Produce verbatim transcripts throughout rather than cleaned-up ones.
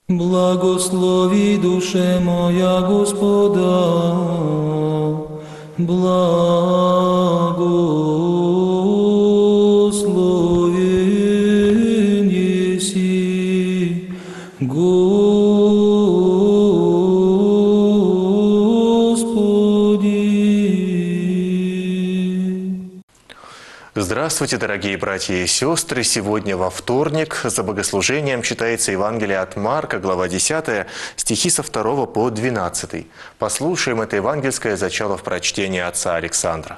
Благослови душе моя Господа, благословен еси Господи. Здравствуйте, дорогие братья и сестры! Сегодня во вторник за богослужением читается Евангелие от Марка, глава десятая, стихи со второго по двенадцатый. Послушаем это евангельское зачало в прочтении отца Александра.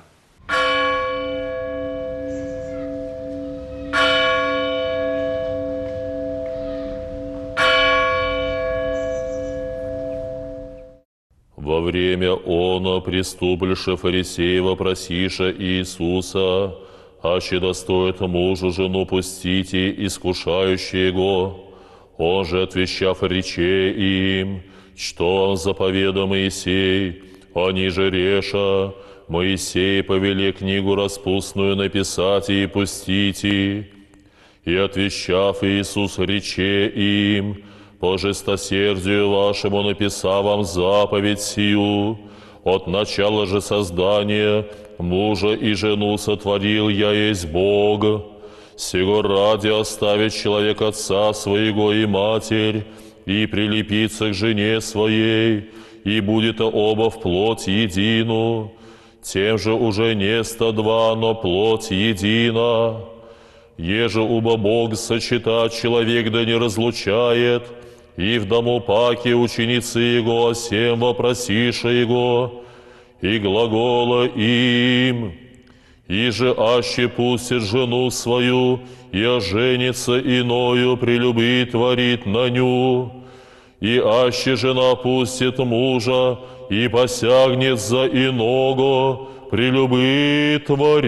Во время оно приступлише фарисеева просиша Иисуса, аще достоит мужу жену пустите, искушающие его. Он же, отвещав, рече им, что заповеда Моисей, они же реша, Моисей повеле книгу распустную написать и пустите. И отвещав, Иисус рече им, по жестосердию вашему написав вам заповедь сию, от начала же создания мужа и жену сотворил я есть Бог. Сего ради оставит человек отца своего и матерь, и прилепится к жене своей, и будет оба в плоть едину. Тем же уже не ста два, но плоть едина. Еже уба Бог сочетать человек да не разлучает, и в дому паки ученицы Его осем вопросиша Его, и глагола им, и же аще пустит жену свою, и оженится иною, прелюбы творит на ню, и аще жена пустит мужа, и посягнет за иного, прелюбы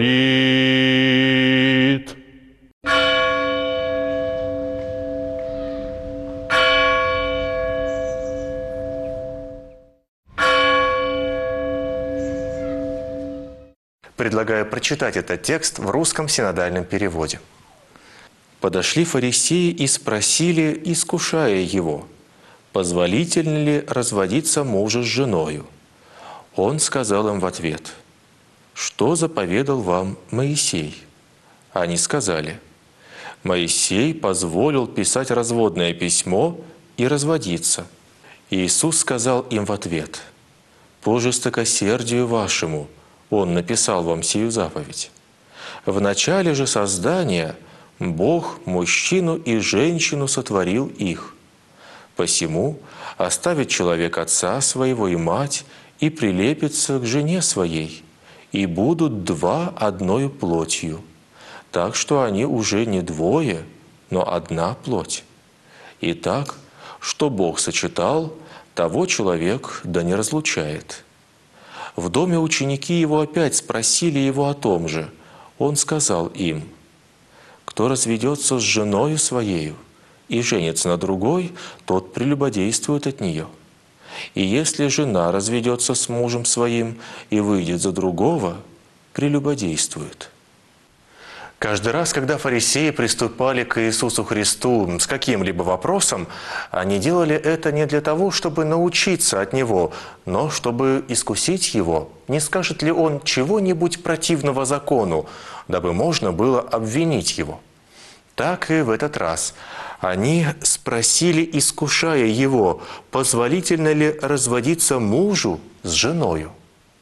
творит. Предлагаю прочитать этот текст в русском синодальном переводе. «Подошли фарисеи и спросили, искушая его, позволительно ли разводиться мужу с женою. Он сказал им в ответ, что заповедал вам Моисей? Они сказали, Моисей позволил писать разводное письмо и разводиться. Иисус сказал им в ответ, по жестокосердию вашему Он написал вам сию заповедь. В начале же создания Бог мужчину и женщину сотворил их. Посему оставит человек отца своего и мать и прилепится к жене своей, и будут два одною плотью, так что они уже не двое, но одна плоть. Итак, что Бог сочетал, того человек да не разлучает». В доме ученики его опять спросили его о том же. Он сказал им, «Кто разведется с женою своею и женится на другой, тот прелюбодействует от нее. И если жена разведется с мужем своим и выйдет за другого, прелюбодействует». Каждый раз, когда фарисеи приступали к Иисусу Христу с каким-либо вопросом, они делали это не для того, чтобы научиться от Него, но чтобы искусить Его, не скажет ли Он чего-нибудь противного закону, дабы можно было обвинить Его. Так и в этот раз. Они спросили, искушая Его, позволительно ли разводиться мужу с женою.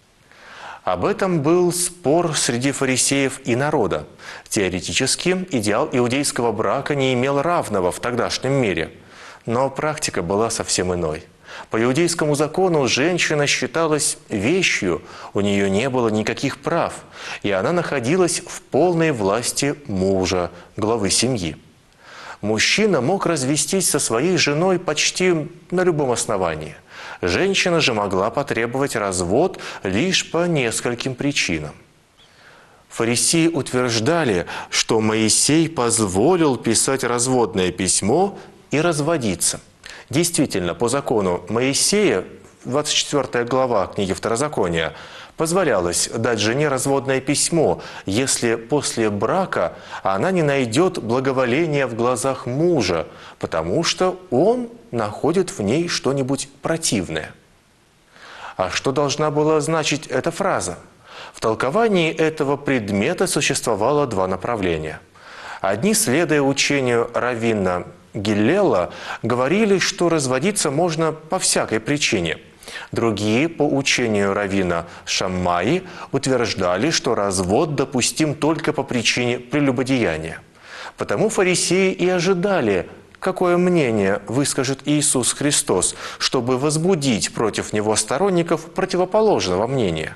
Об этом был спор среди фарисеев и народа. Теоретически идеал иудейского брака не имел равного в тогдашнем мире. Но практика была совсем иной. По иудейскому закону женщина считалась вещью, у нее не было никаких прав, и она находилась в полной власти мужа, главы семьи. Мужчина мог развестись со своей женой почти на любом основании. Женщина же могла потребовать развод лишь по нескольким причинам. Фарисеи утверждали, что Моисей позволил писать разводное письмо и разводиться. Действительно, по закону Моисея, двадцать четвёртая глава книги Второзакония, позволялось дать жене разводное письмо, если после брака она не найдет благоволения в глазах мужа, потому что он находит в ней что-нибудь противное. А что должна была значить эта фраза? В толковании этого предмета существовало два направления. Одни, следуя учению раввина Гиллела, говорили, что разводиться можно по всякой причине. Другие, по учению раввина Шаммаи, утверждали, что развод допустим только по причине прелюбодеяния. Потому фарисеи и ожидали, какое мнение выскажет Иисус Христос, чтобы возбудить против Него сторонников противоположного мнения.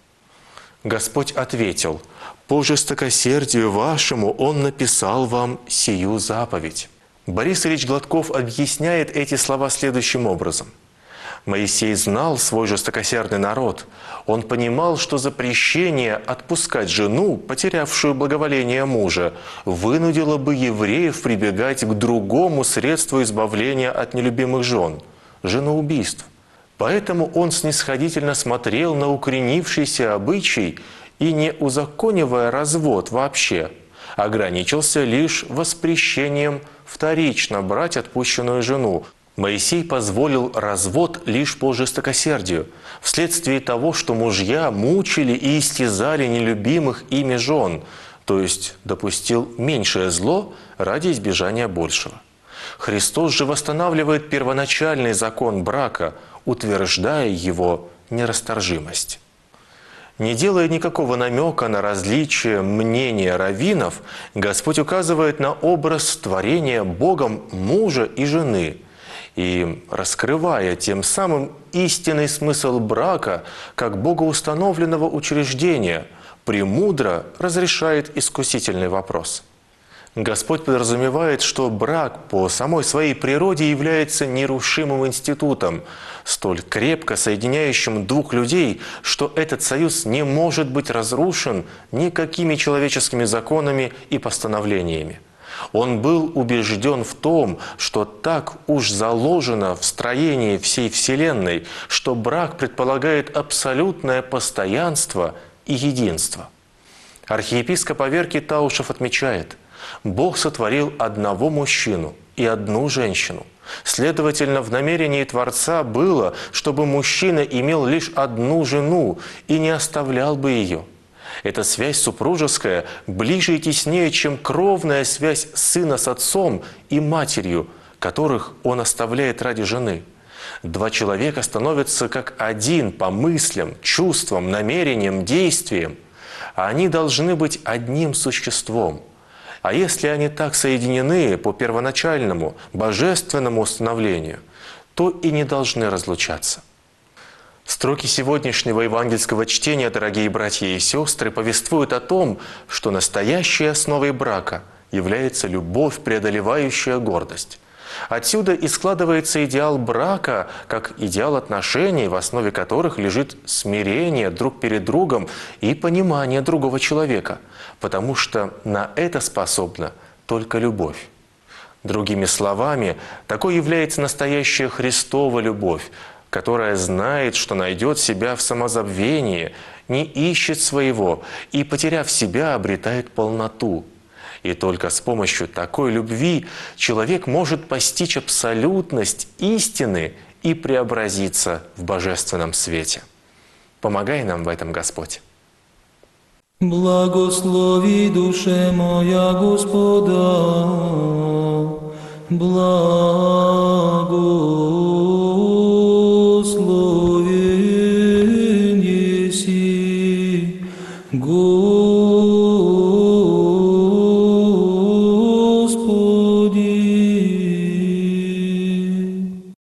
Господь ответил: «По жестокосердию вашему Он написал вам сию заповедь». Борис Ильич Гладков объясняет эти слова следующим образом. Моисей знал свой жестокосердный народ. Он понимал, что запрещение отпускать жену, потерявшую благоволение мужа, вынудило бы евреев прибегать к другому средству избавления от нелюбимых жен – женоубийств. Поэтому он снисходительно смотрел на укоренившийся обычай и, не узаконивая развод вообще, ограничился лишь воспрещением вторично брать отпущенную жену. Моисей позволил развод лишь по жестокосердию, вследствие того, что мужья мучили и истязали нелюбимых ими жен, то есть допустил меньшее зло ради избежания большего. Христос же восстанавливает первоначальный закон брака, утверждая его нерасторжимость. Не делая никакого намека на различие мнения раввинов, Господь указывает на образ творения Богом мужа и жены и, раскрывая тем самым истинный смысл брака как богоустановленного учреждения, премудро разрешает искусительный вопрос. Господь подразумевает, что брак по самой своей природе является нерушимым институтом, столь крепко соединяющим двух людей, что этот союз не может быть разрушен никакими человеческими законами и постановлениями. Он был убежден в том, что так уж заложено в строении всей Вселенной, что брак предполагает абсолютное постоянство и единство. Архиепископ Аверкий Таушев отмечает: Бог сотворил одного мужчину и одну женщину. Следовательно, в намерении Творца было, чтобы мужчина имел лишь одну жену и не оставлял бы ее. Эта связь супружеская ближе и теснее, чем кровная связь сына с отцом и матерью, которых он оставляет ради жены. Два человека становятся как один по мыслям, чувствам, намерениям, действиям. А они должны быть одним существом. А если они так соединены по первоначальному, божественному установлению, то и не должны разлучаться. Строки сегодняшнего евангельского чтения, дорогие братья и сестры, повествуют о том, что настоящей основой брака является любовь, преодолевающая гордость. Отсюда и складывается идеал брака как идеал отношений, в основе которых лежит смирение друг перед другом и понимание другого человека, потому что на это способна только любовь. Другими словами, такой является настоящая Христова любовь, которая знает, что найдет себя в самозабвении, не ищет своего и, потеряв себя, обретает полноту. И только с помощью такой любви человек может постичь абсолютность истины и преобразиться в божественном свете. Помогай нам в этом, Господь. Благослови душе моя Господа, благословен еси, Господи.